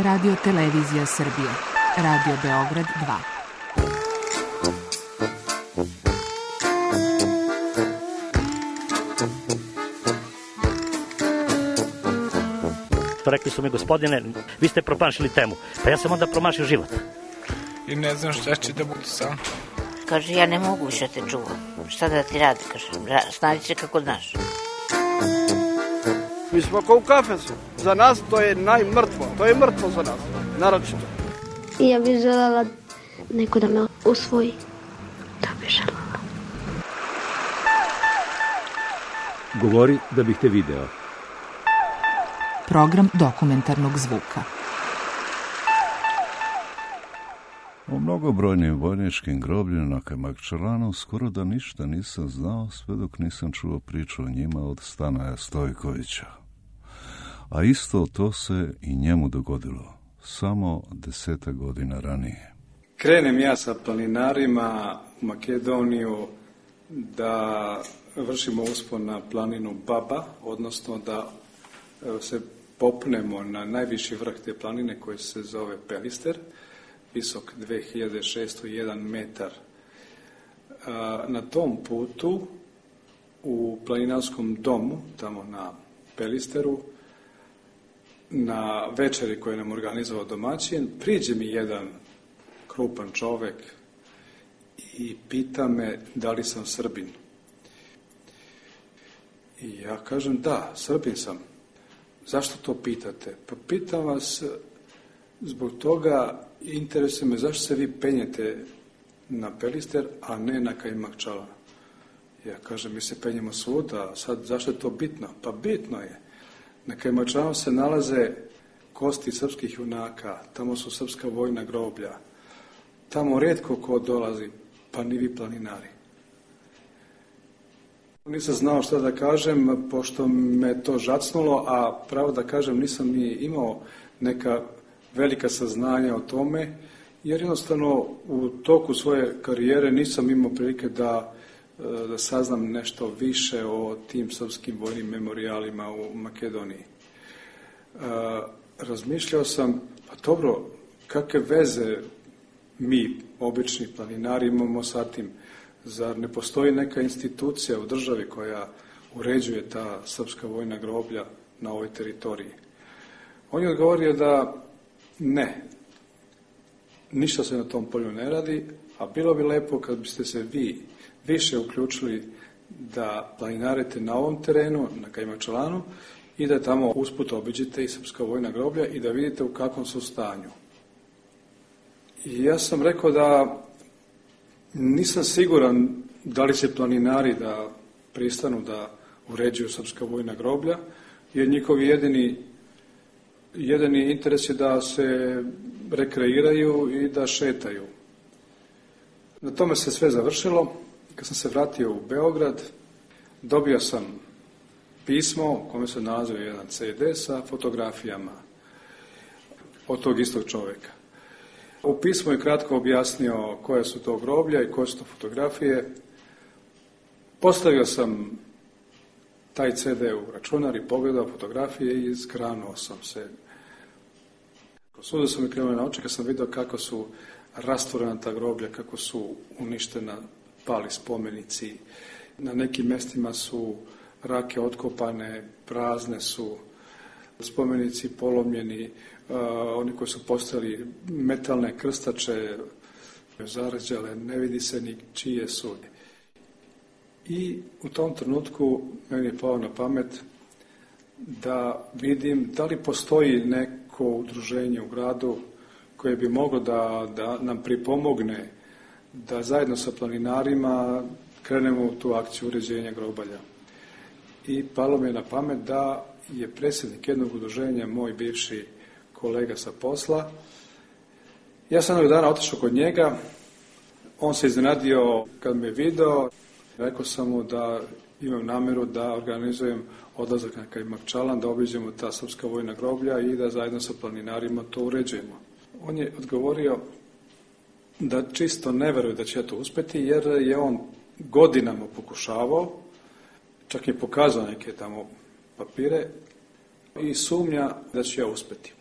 Radio Televizija Srbije. Radio Beograd 2. Rekli su mi, gospodine, vi ste promašili temu. Pa ja sam onda promašio život. I ne znam šta će da bude sam. Kaže, ja ne mogu više te čuvam. Šta da ti radi, kaže, snađi se kako znaš. Mi smo kao u kafesu. Za nas to je najmrtvo. To je mrtvo za nas, naročito. I ja bih želela neko da me usvoji. To bih želela. Govori da bih te video. Program dokumentarnog zvuka. O mnogobrojnim vojničkim grobljima na Kajmakčalanu skoro da ništa nisam znao sve dok nisam čuo priču o njima od Stanoja Stojkovića. A isto to se i njemu dogodilo, samo 10 godina ranije. Krenem ja sa planinarima u Makedoniju da vršimo uspon na planinu Baba, odnosno da se popnemo na najviši vrh te planine koji se zove Pelister, visok 2601 metar. Na tom putu u planinarskom domu, tamo na Pelisteru, na večeri koju nam organizovao domaćin, priđe mi jedan krupan čovek i pita me da li sam Srbin. I ja kažem da, Srbin sam. Zašto to pitate? Pa pitam vas zbog toga, interesuje me zašto se vi penjete na Pelister, a ne na Kajmakčalan. Ja kažem, mi se penjemo svuda, sad zašto je to bitno? Pa bitno je. Na Kajmakčalanu se nalaze kosti srpskih junaka, tamo su srpska vojna groblja. Tamo retko ko dolazi, pa ni vi planinari. Nisam znao šta da kažem, pošto me to žacnulo, a pravo da kažem nisam ni imao neka velika saznanja o tome, jer jednostavno u toku svoje karijere nisam imao prilike da saznam nešto više o tim srpskim vojnim memorijalima u Makedoniji. Razmišljao sam, pa dobro, kakve veze mi, obični planinari, imamo sa tim? Zar ne postoji neka institucija u državi koja uređuje ta srpska vojna groblja na ovoj teritoriji? On je odgovorio da ne, ništa se na tom polju ne radi, a bilo bi lepo kad biste se vi više uključili da planinarite na ovom terenu, na Kajmakčalanu, i da tamo usput obiđete i srpska vojna groblja i da vidite u kakvom su stanju. I ja sam rekao da nisam siguran da li će planinari da pristanu da uređuju srpska vojna groblja, jer njihovi jedini interes je da se rekreiraju i da šetaju. Na tome se sve završilo. Kad sam se vratio u Beograd, dobio sam pismo u kome se nalazio jedan CD sa fotografijama od tog istog čoveka. U pismu je kratko objasnio koje su to groblja i koje su to fotografije. Postavio sam taj CD u računar i pogledao fotografije i zgranuo sam se. Suze su mi krenuli na oči kad sam vidio kako su rasturena ta groblja, kako su uništena, pali spomenici. Na nekim mestima su rake otkopane, prazne su, spomenici polomljeni, oni koji su postavili metalne krstače, zaređale, ne vidi se ni čije su. I u tom trenutku meni je pao na pamet da vidim da li postoji neko udruženje u gradu koje bi moglo da nam pripomogne da zajedno sa planinarima krenemo u tu akciju uređenja grobalja. I palo mi je na pamet da je predsjednik jednog udruženja moj bivši kolega sa posla. Ja sam jednog dana otišao kod njega, on se iznenadio kad me video, rekao sam mu da imam namjeru da organizujem odlazak na Kajmakčalan, da obiđemo ta srpska vojna groblja i da zajedno sa planinarima to uređujemo. On je odgovorio da čisto ne veruje da će ja to uspjeti, jer je on godinama pokušavao, čak je pokazao neke tamo papire i sumnja da ću ja uspjeti.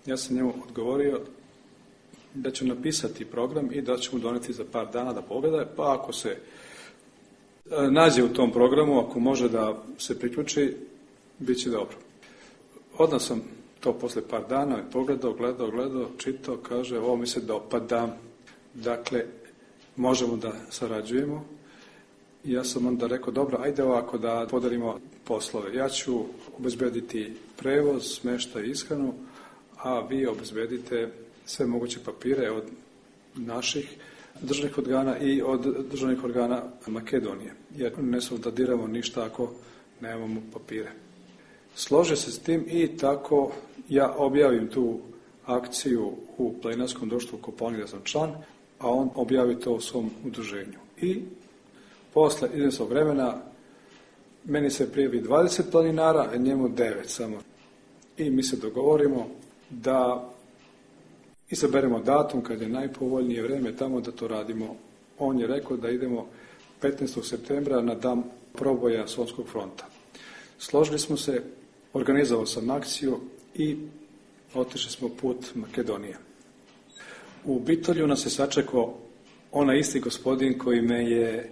Ja sam njemu odgovorio da ću napisati program i da ću mu doneti za par dana da pogleda, pa ako se nađe u tom programu, ako može da se priključi, bit će dobro. Odmah sam to posle par dana pogledao, gledao, čitao, kaže, ovo mi se dopada, dakle, možemo da sarađujemo. I ja sam onda rekao, dobro, ajde ovako da podelimo poslove. Ja ću obezbediti prevoz, smeštaj i ishranu, a vi obezbedite sve moguće papire od naših državnih organa i od državnih organa Makedonije, jer ne smo da diramo ništa ako nemamo papire. Slože se s tim i tako ja objavim tu akciju u planinarskom društvu Kopaonik, da sam član, a on objavi to u svom udruženju. I posle izvesnog vremena meni se prijavi 20 planinara, a njemu 9 samo. I mi se dogovorimo da izaberemo datum kad je najpovoljnije vreme tamo da to radimo. On je rekao da idemo 15. septembra na dan proboja Solunskog fronta. Složili smo se, organizovao sam akciju i otišli smo put Makedonije. U Bitolju nas je sačekao onaj isti gospodin koji me je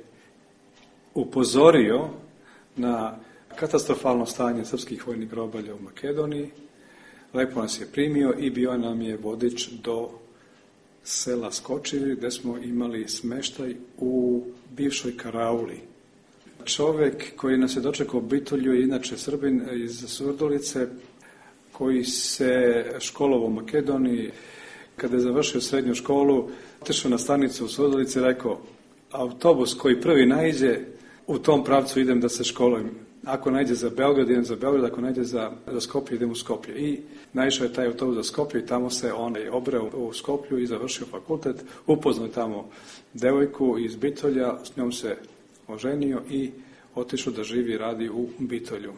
upozorio na katastrofalno stanje srpskih vojnih grobalja u Makedoniji. Lepo nas je primio i bio nam je vodič do sela Skočevi, gde smo imali smeštaj u bivšoj karauli. Čovek koji nas je dočekao u Bitolju je inače Srbin iz Surdulice, koji se školovao u Makedoniji. Kada je završio srednju školu, otišao na stanicu u Surdulici i rekao, autobus koji prvi naiđe, u tom pravcu idem da se školujem. Ako najde za Beograd, idem za Beograd, ako najde za Skoplje, idem u Skoplje. I naišao je taj autobus za Skoplje i tamo se on obreo u Skoplju i završio fakultet. Upoznao je tamo devojku iz Bitolja, s njom se oženio i otišao da živi i radi u Bitolju.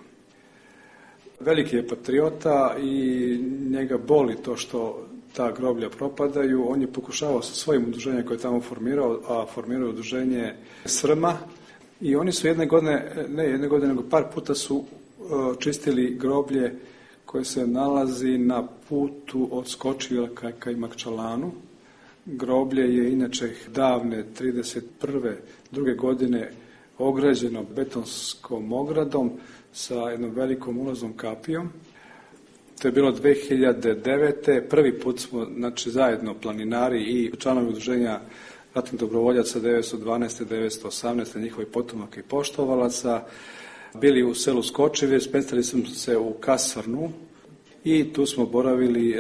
Veliki je patriota i njega boli to što ta groblja propadaju. On je pokušavao sa svojim udruženjem koje je tamo formirao, a formirao udruženje Srma, i oni su jedne godine, nego par puta su čistili groblje koje se nalazi na putu od Skočivila ka Makčalanu. Groblje je inače davne 31. druge godine ograđeno betonskom ogradom sa jednom velikom ulaznom kapijom. To je bilo 2009. Prvi put smo, znači, zajedno planinari i članovi udruženja ratnih dobrovoljaca 912. 918. njihovi potomaka i poštovalaca bili u selu Skočevje, smestili smo se u kasarnu i tu smo boravili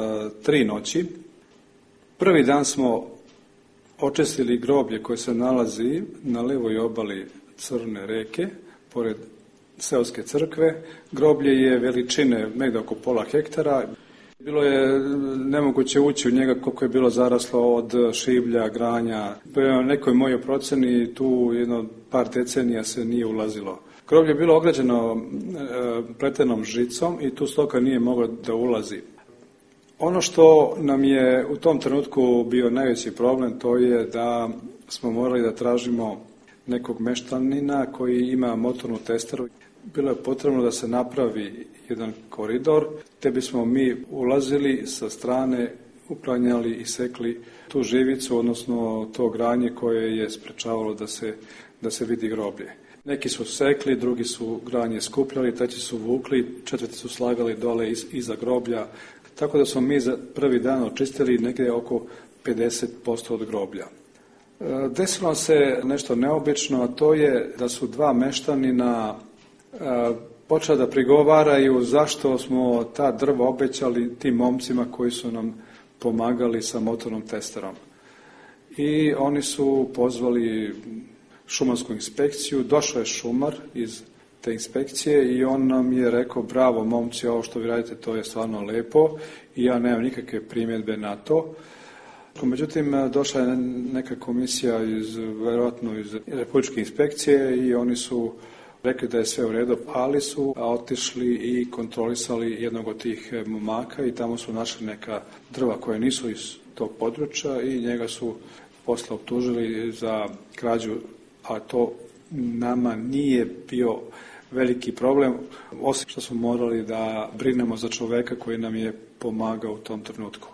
3 noći. Prvi dan smo očistili groblje koje se nalazi na levoj obali Crne reke, pored seoske crkve. Groblje je veličine negde oko pola hektara. Bilo je nemoguće ući u njega koliko je bilo zaraslo od šiblja, granja. Prema nekoj mojoj proceni tu jedno par decenija se nije ulazilo. Groblje je bilo ograđeno pletenom žicom i tu stoka nije mogla da ulazi. Ono što nam je u tom trenutku bio najveći problem, to je da smo morali da tražimo nekog meštanina koji ima motornu testeru. Bilo je potrebno da se napravi jedan koridor, te bismo mi ulazili sa strane, uklanjali i sekli tu živicu, odnosno to granje koje je sprečavalo da se vidi groblje. Neki su sekli, drugi su granje skupljali, treći su vukli, četvrti su slagali dole iza groblja, tako da smo mi za prvi dan očistili negdje oko 50% od groblja. Desilo se nešto neobično, a to je da su 2 meštanina počela da prigovaraju zašto smo ta drva obećali tim momcima koji su nam pomagali sa motornom testerom. I oni su pozvali šumarsku inspekciju, došao je šumar iz te inspekcije i on nam je rekao, bravo momci, ovo što vi radite to je stvarno lepo i ja nemam nikakve primjedbe na to. Međutim, došla je neka komisija verovatno iz Republičke inspekcije i oni su rekli da je sve u redu, ali su otišli i kontrolisali jednog od tih momaka i tamo su našli neka drva koja nisu iz tog područja i njega su posle optužili za krađu, a to nama nije bio veliki problem, osim što smo morali da brinemo za čoveka koji nam je pomagao u tom trenutku.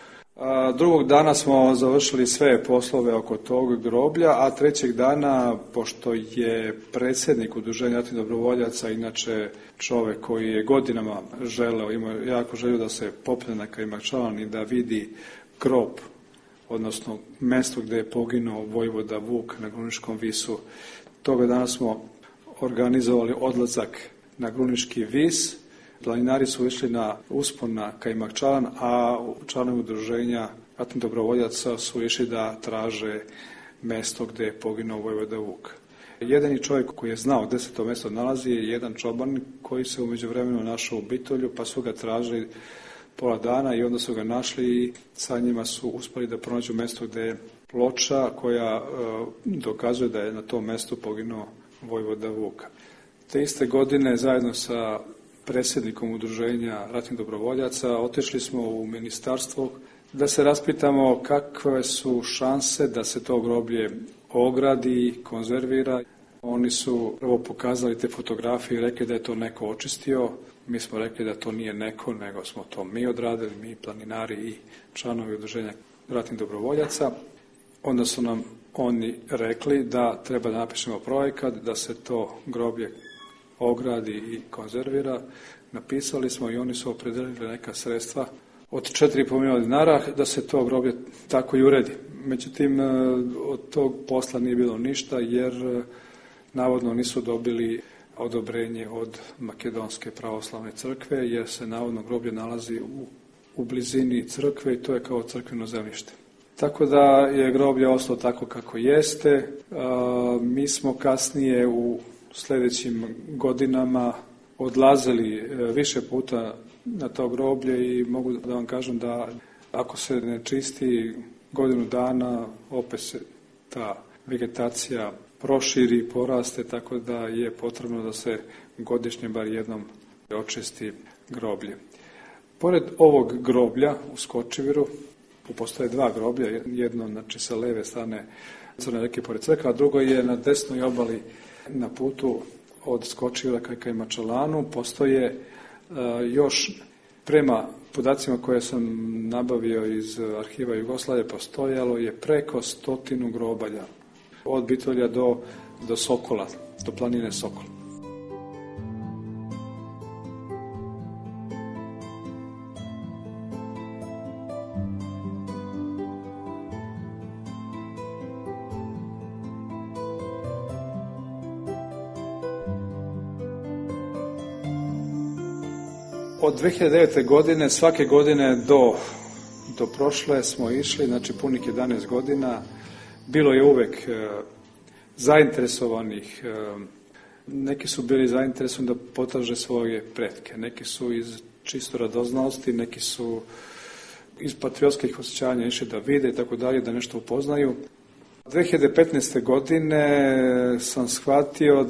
Drugog dana smo završili sve poslove oko tog groblja, a trećeg dana, pošto je predsjednik Udruženja ratnih dobrovoljaca, inače čovek koji je godinama želeo, imao jako želju da se popne na Kajmakčalan i da vidi grob, odnosno mesto gde je poginuo vojvoda Vuk na Gruniškom visu. Toga dana smo organizovali odlazak na Gruniški vis. Planinari su išli na uspon na Kajmakčalan, a članovi Udruženja ratnih dobrovoljaca su išli da traže mesto gde je poginuo vojvoda Vuk. Jedini čovjek koji je znao gde se to mesto nalazi je jedan čoban koji se u međuvremenu našao u Bitolju, pa su ga tražili pola dana i onda su ga našli i sa njima su uspeli da pronađu mesto gde je ploča koja dokazuje da je na tom mestu poginuo vojvoda Vuka. Te iste godine zajedno sa predsjednikom Udruženja ratnih dobrovoljaca otišli smo u ministarstvo da se raspitamo kakve su šanse da se to groblje ogradi, konzervira. Oni su prvo pokazali te fotografije i rekli da je to neko očistio. Mi smo rekli da to nije neko, nego smo to mi odradili, mi planinari i članovi Udruženja ratnih dobrovoljaca. Onda su nam oni rekli da treba da napišemo projekat, da se to groblje ogradi i konzervira. Napisali smo i oni su opredelili neka sredstva od 4,5 miliona dinara da se to groblje tako i uredi. Međutim, od tog posla nije bilo ništa jer navodno nisu dobili odobrenje od Makedonske pravoslavne crkve jer se navodno groblje nalazi u blizini crkve i to je kao crkveno zemljište. Tako da je groblje ostalo tako kako jeste. Mi smo kasnije u sljedećim godinama odlazili više puta na to groblje i mogu da vam kažem da ako se ne čisti godinu dana, opet se ta vegetacija proširi, poraste, tako da je potrebno da se godišnje bar jednom očisti groblje. Pored ovog groblja u Skočeviru postoje dva groblja, jedno znači sa leve strane Crne reke pored crkve, a drugo je na desnoj obali na putu od Skočevira ka Kajmakčalanu. Postoje još prema podacima koje sam nabavio iz arhiva Jugoslavije, postojalo je preko 100 grobalja od Bitolja do Sokola, do planine Sokol. Od 2009. godine, svake godine do prošle smo išli, znači punih 11 godina. Bilo je uvek zainteresovanih, neki su bili zainteresovani da potraže svoje pretke, neki su iz čisto radoznalosti, neki su iz patriotskih osjećanja išli da vide i tako dalje, da nešto upoznaju. 2015. godine sam shvatio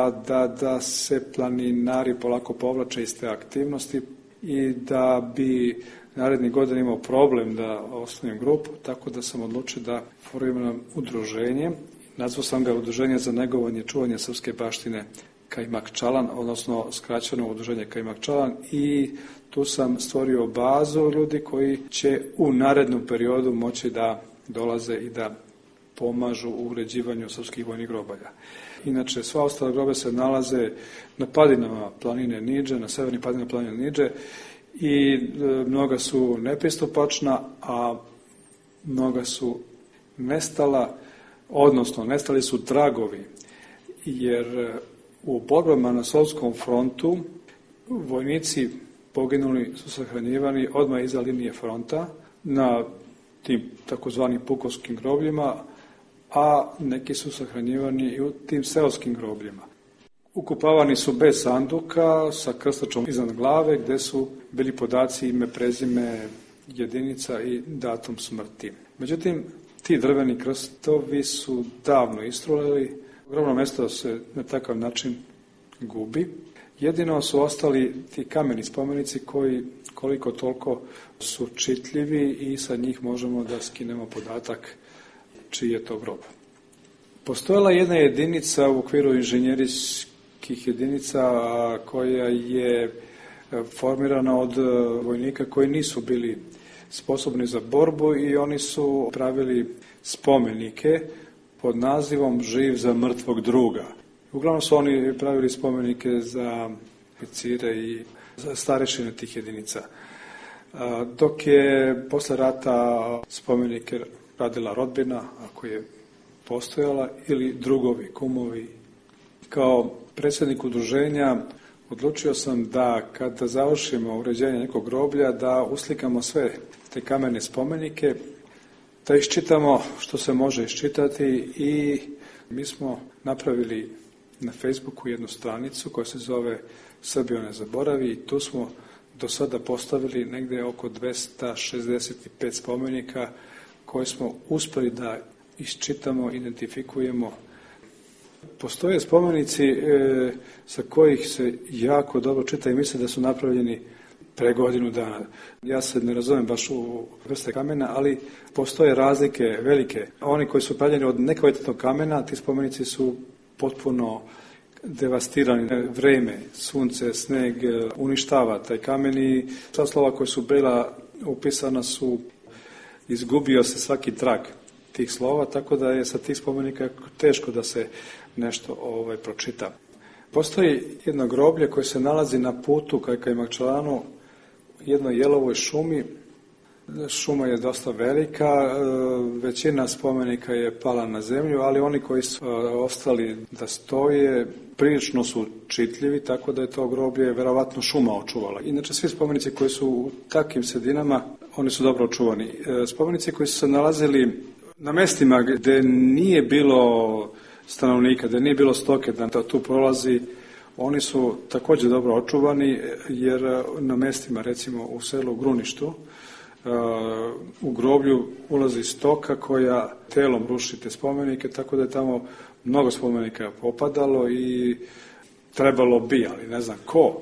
da se planinari polako povlače iz te aktivnosti i da bi narednih godina imao problem da osnovim grupu, tako da sam odlučio da formiram udruženje. Nazvao sam ga Udruženje za negovanje i čuvanje srpske baštine Kajmakčalan, odnosno skraćeno udruženje Kajmakčalan, i tu sam stvorio bazu ljudi koji će u narednom periodu moći da dolaze i da pomažu u uređivanju srpskih vojnih grobalja. Inače, sva ostala groblja se nalaze na padinama planine Niđe, na severnim padinama planine Niđe, i mnoga su nepristupačna, a mnoga su nestala, odnosno nestali su tragovi, jer u borbama na Sovjetskom frontu vojnici poginuli su sahranjivani odmah iza linije fronta na tim takozvanim pukovskim grobljima, a neki su sahranjivani i u tim seoskim grobljima. Ukopavani su bez sanduka, sa krstačom iznad glave, gde su bili podaci ime, prezime, jedinica i datum smrti. Međutim, ti drveni krstovi su davno istruleli, ogromno mesto se na takav način gubi. Jedino su ostali ti kameni spomenici koji koliko toliko su čitljivi i sa njih možemo da skinemo podatak čiji je to grob. Postojala jedna jedinica u okviru inženjerijskih jedinica koja je formirana od vojnika koji nisu bili sposobni za borbu i oni su pravili spomenike pod nazivom Živ za mrtvog druga. Uglavnom su oni pravili spomenike za oficire i za starešine tih jedinica. Dok je posle rata spomenike radila rodbina, ako je postojala, ili drugovi, kumovi. Kao predsjednik udruženja odlučio sam da kada završimo uređenje nekog groblja, da uslikamo sve te kamene spomenike, da iščitamo što se može iščitati i mi smo napravili na Facebooku jednu stranicu koja se zove Srbija ne zaboravi i tu smo do sada postavili negde oko 265 spomenika koje smo uspeli da iščitamo, identifikujemo. Postoje spomenici sa kojih se jako dobro čita i misle da su napravljeni pre godinu dana. Ja se ne razumem baš u vrste kamena, ali postoje razlike velike. Oni koji su pravljeni od nekvalitetnog kamena, ti spomenici su potpuno devastirani. Vreme, sunce, sneg uništava taj kamen i sva slova koja su bila upisana su, izgubio se svaki trag tih slova, tako da je sa tih spomenika teško da se nešto pročita. Postoji jedno groblje koje se nalazi na putu ka Kajmakčalanu, jednoj jelovoj šumi. Šuma je dosta velika, većina spomenika je pala na zemlju, ali oni koji su ostali da stoje, prilično su čitljivi, tako da je to groblje verovatno šuma očuvala. Inače, svi spomenici koji su u takvim sredinama, oni su dobro očuvani. Spomenici koji su se nalazili na mestima gde nije bilo stanovnika, gde nije bilo stoke da tu prolazi, oni su također dobro očuvani, jer na mestima, recimo u selu Gruništu, u groblju ulazi stoka koja telom ruši te spomenike, tako da je tamo mnogo spomenika popadalo i trebalo bi, ali ne znam ko,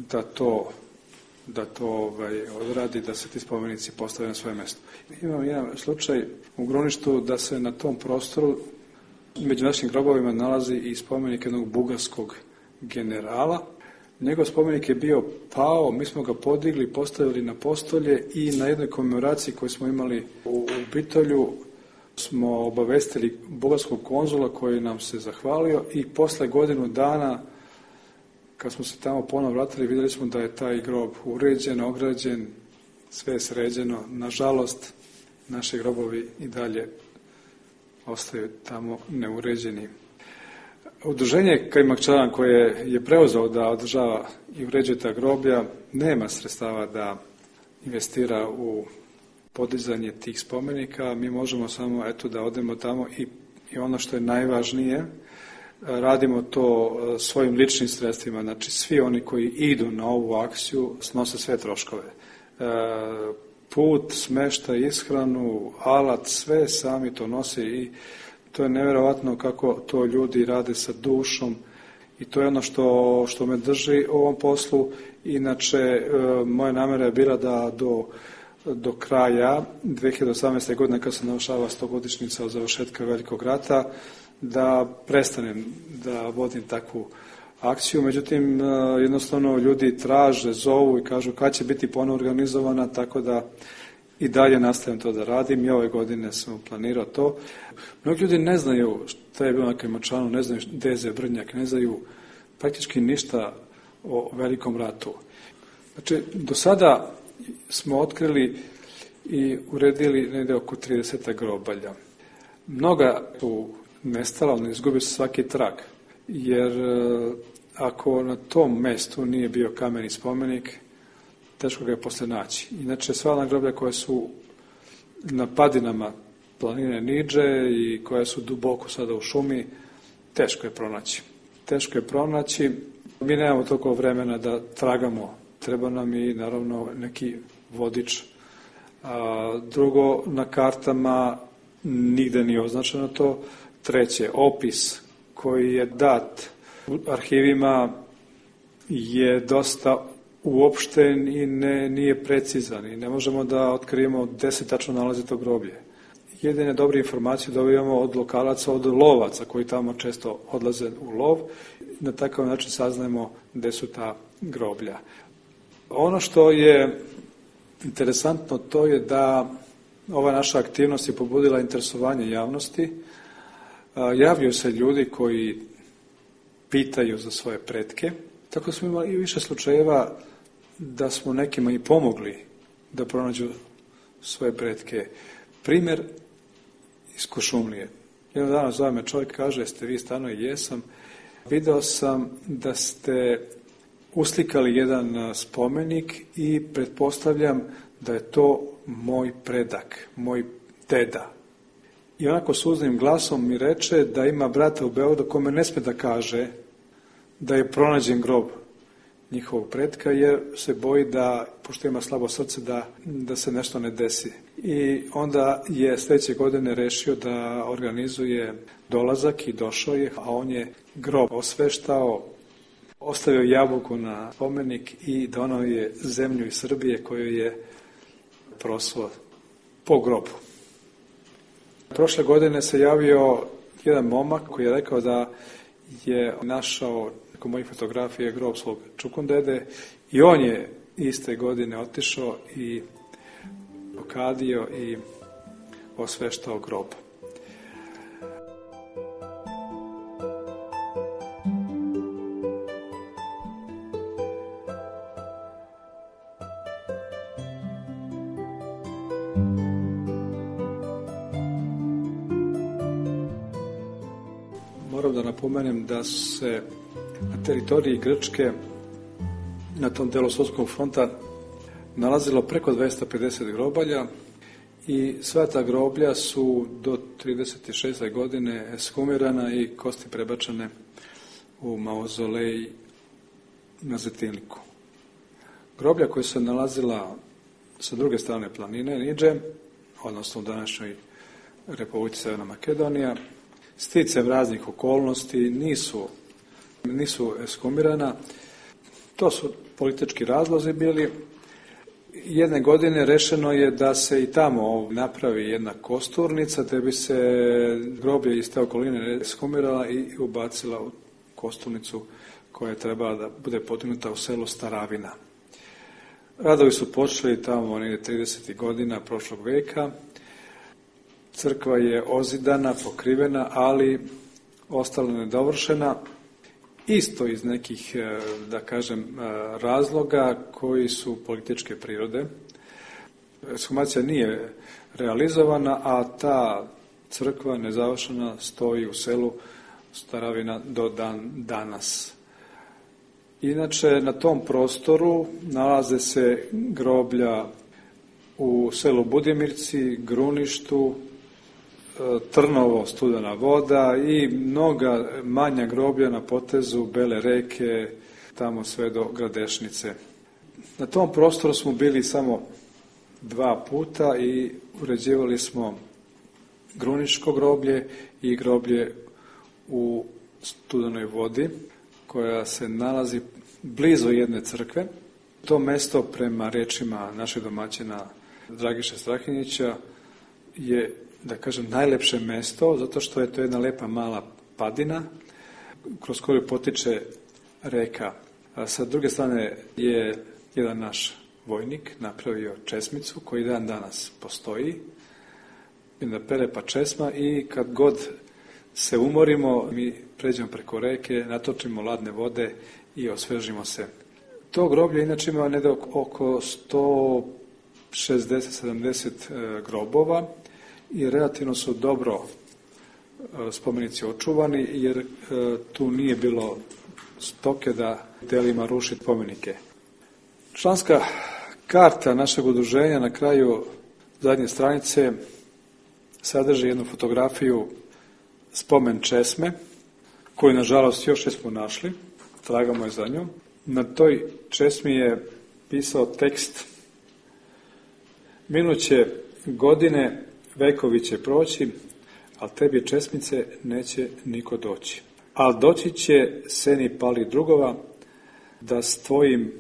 da to odradi, da se ti spomenici postave na svoje mesto. Imam jedan slučaj u Gruništu da se na tom prostoru među našim grobovima nalazi i spomenik jednog bugarskog generala. Njegov spomenik je bio pao, mi smo ga podigli, postavili na postolje i na jednoj komemoraciji koju smo imali u Bitolju smo obavestili bugarskog konzula koji nam se zahvalio i posle godinu dana kad smo se tamo ponovno vratili vidjeli smo da je taj grob uređen, ograđen, sve je sređeno. Nažalost, naši grobovi i dalje ostaju tamo neuređeni. Udruženje Kajmakčalan koje je preuzeo da održava i uređuje ta groblja nema sredstava da investira u podizanje tih spomenika. Mi možemo samo da odemo tamo i ono što je najvažnije, radimo to svojim ličnim sredstvima. Znači svi oni koji idu na ovu akciju snose sve troškove. Put, smeštaj, ishranu, alat, sve sami to nose i to je nevjerovatno kako to ljudi rade sa dušom i to je ono što me drži u ovom poslu. Inače, moja namera je bila da do kraja 2018. godine, kad se navršava 100-godišnjica od završetka Velikog rata, da prestanem da vodim takvu akciju. Međutim, jednostavno ljudi traže, zovu i kažu kad će biti ponovno organizovana, tako da i dalje nastavim to da radim i ove godine sam planirao to. Mnogi ljudi ne znaju šta je bilo na Kajmakčalanu, ne znaju gde je Brnjak, ne znaju praktički ništa o Velikom ratu. Znači, do sada smo otkrili i uredili negde oko 30 grobalja. Mnoga su nestala, ali izgubio se svaki trag, jer ako na tom mestu nije bio kameni spomenik, teško ga je posle naći. Inače, sva ona groblja koja su na padinama planine Niđe i koja su duboko sada u šumi, teško je pronaći. Teško je pronaći. Mi nemamo toliko vremena da tragamo. Treba nam i, naravno, neki vodič. Drugo, na kartama nigde nije označeno to. Treće, opis koji je dat u arhivima je dosta uopšten i nije precizan i ne možemo da otkrijemo gde se tačno nalazi to groblje. jedine dobre informacije dobijamo od lokalaca, od lovaca koji tamo često odlaze u lov. Na takav način saznajemo gde su ta groblja. Ono što je interesantno to je da ova naša aktivnost je pobudila interesovanje javnosti. Javljaju se ljudi koji pitaju za svoje pretke. Tako smo imali i više slučajeva da smo nekima i pomogli da pronađu svoje pretke. Primjer iz Kuršumlije. Jedan dana zove me čovjek, kaže, jeste vi stvarno? Jesam. Video sam da ste uslikali jedan spomenik i pretpostavljam da je to moj predak, moj deda. I onako suznim glasom mi reče da ima brata u Beogradu kome ne sme da kaže da je pronađen grob njihovog pretka, jer se boji da, pošto ima slabo srce, da se nešto ne desi. I onda je sledeće godine rešio da organizuje dolazak i došao je, a on je grob osveštao, ostavio jabuku na spomenik i donao je zemlju iz Srbije koju je prosuo po grobu. Prošle godine se javio jedan momak koji je rekao da je našao kod mojih fotografije grob svog čukundede i on je iste godine otišao i okadio i osveštao grob. Moram da napomenem da se na teritoriji Grčke, na tom delu Sovjetskog fronta, nalazilo preko 250 grobalja i sva ta groblja su do 36. godine ekshumirana i kosti prebačene u mauzolej na Zetinliku. Groblja koja se nalazila sa druge strane planine Niđe, odnosno u današnjoj Republici Severna Makedonija, sticajem raznih okolnosti nisu ekshumirana. To su politički razlozi bili. Jedne godine rešeno je da se i tamo napravi jedna kosturnica, da bi se groblje iz te okoline ekshumirala i ubacila u kosturnicu koja je trebala da bude podignuta u selu Staravina. Radovi su počeli tamo 30. godina prošlog veka. Crkva je ozidana, pokrivena, ali ostala nedovršena, isto iz nekih, da kažem, razloga koji su političke prirode. Ekshumacija nije realizovana, a ta crkva nezavršena stoji u selu Staravina do dan danas. Inače, na tom prostoru nalaze se groblja u selu Budimirci, Gruništu, Trnovo, Studena voda i mnoga manja groblja na potezu Bele reke, tamo sve do Gradešnice. Na tom prostoru smo bili samo 2 puta i uređivali smo Gruniško groblje i groblje u Studenoj vodi, koja se nalazi blizu jedne crkve. To mesto, prema rečima našeg domaćina Dragiše Strahinjića, je, da kažem, najlepše mesto, zato što je to jedna lepa mala padina kroz koju potiče reka. A sa druge strane je jedan naš vojnik napravio česmicu koji dan danas postoji, jedna perepa česma, i kad god se umorimo, mi pređemo preko reke, natočimo ladne vode i osvežimo se. To groblje inače ima negde oko 160-70 grobova i relativno su dobro spomenici očuvani, jer tu nije bilo stoke da delima ruši spomenike. Članska karta našeg udruženja na kraju zadnje stranice sadrži jednu fotografiju spomen česme, koju nažalost još nismo našli, tragamo je za njom. Na toj česmi je pisao tekst: minuće godine, vekovi će proći, ali tebi česmice neće niko doći. Al doći će seni pali drugova, da s tvojim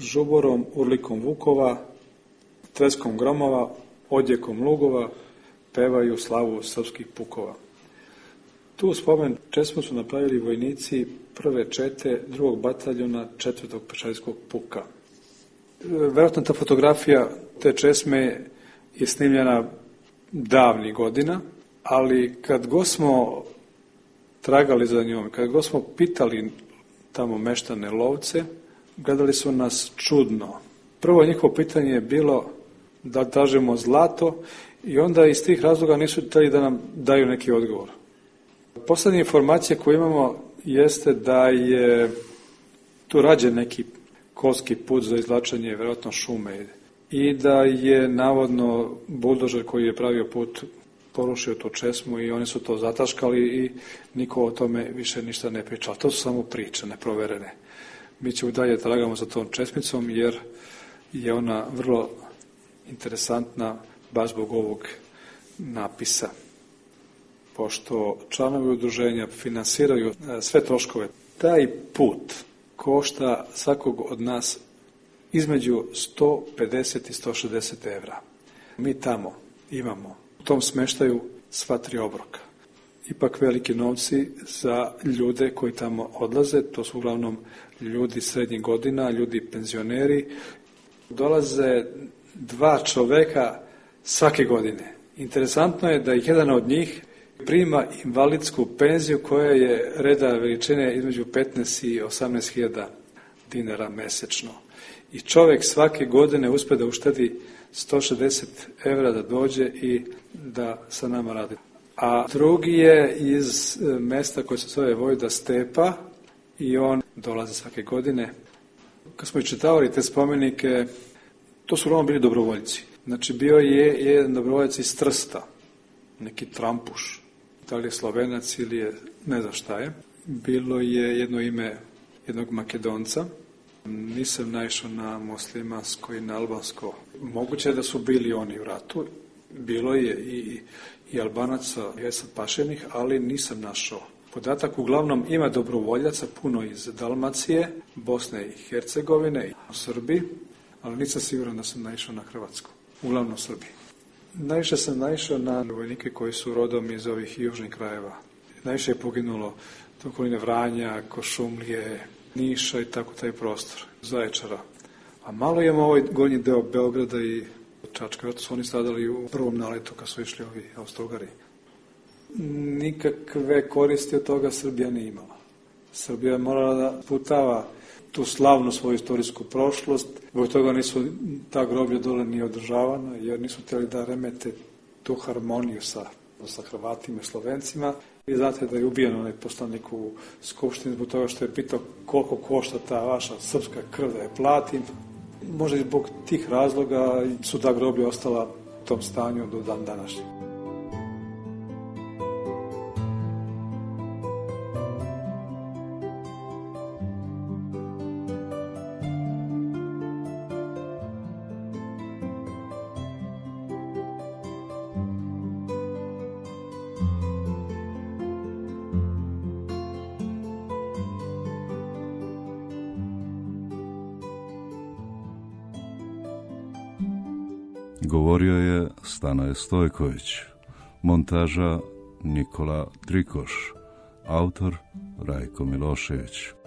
žuborom, urlikom vukova, treskom gromova, odjekom lugova, pevaju slavu srpskih pukova. Tu spomen česmu su napravili vojnici prve čete 2. bataljona 4. pešadijskog puka. Vjerojatno ta fotografija te česme je snimljena davnih godina, ali kad god smo tragali za njom, kad god smo pitali tamo meštane lovce, gledali su nas čudno. Prvo njihovo pitanje je bilo da tražimo zlato i onda iz tih razloga nisu htjeli da nam daju neki odgovor. Poslednje informacije koje imamo jeste da je tu rađen neki kolski put za izvlačenje vjerojatno šume i da je navodno buldožer koji je pravio put porušio tu česmu i oni su to zataškali i niko o tome više ništa ne priča. To su samo priče, neproverene. Mi ćemo dalje tragamo za tom česmicom jer je ona vrlo interesantna baš zbog ovog napisa. Pošto članovi udruženja finansiraju sve troškove, taj put košta svakog od nas između 150 i 160 evra. Mi tamo imamo u tom smeštaju sva 3 obroka. Ipak veliki novci za ljude koji tamo odlaze, to su uglavnom ljudi srednjih godina, ljudi penzioneri. Dolaze 2 čoveka svake godine. Interesantno je da jedan od njih prima invalidsku penziju koja je reda veličine između 15 i 18.000 dinara mesečno. I čovek svake godine uspe da uštedi 160 evra da dođe i da sa nama radi. A drugi je iz mesta koje se zove Vojvoda Stepa i on dolazi svake godine. Kad smo čitavali te spomenike, to su uglavnom bili dobrovoljci. Znači bio je jedan dobrovoljac iz Trsta, neki Trampuš, da li je Slovenac ili je ne znam šta je. Bilo je jedno ime jednog Makedonca, nisam naišao na muslimansko i na albansko. Moguće je da su bili oni u ratu, bilo je i Albanaca, jesad pašenih, ali nisam našao podatak. Uglavnom ima dobrovoljaca puno iz Dalmacije, Bosne i Hercegovine i Srbiji, ali nisam siguran da sam naišao na Hrvatsku. Uglavnom Srbiji. Najviše sam naišao na vojnike koji su rodom iz ovih južnih krajeva. Najviše je poginulo okoline Vranja, Košumlije, Niša i tako taj prostor, Zaječara. A malo imamo ovaj gornji deo Beograda i Čačka, su oni stradali u prvom naletu kad su išli ovi Austro-Ugari. Nikakve koristi od toga Srbija nije imala. Srbija je morala da putava tu slavnu svoju istorijsku prošlost, zbog toga nisu ta groblja dole ni održavana, jer nisu htjeli da remete tu harmoniju sa Hrvatima i Slovencima. Vi znate da je ubijen onaj poslanik u Skupštini zbog toga što je pitao koliko košta ta vaša srpska krv da je platim. Možda i zbog tih razloga su ta groblja ostala u tom stanju do dan današnjeg. Govorio je Stanoje Stojković, montaža Nikola Drikoš, autor Rajko Milošević.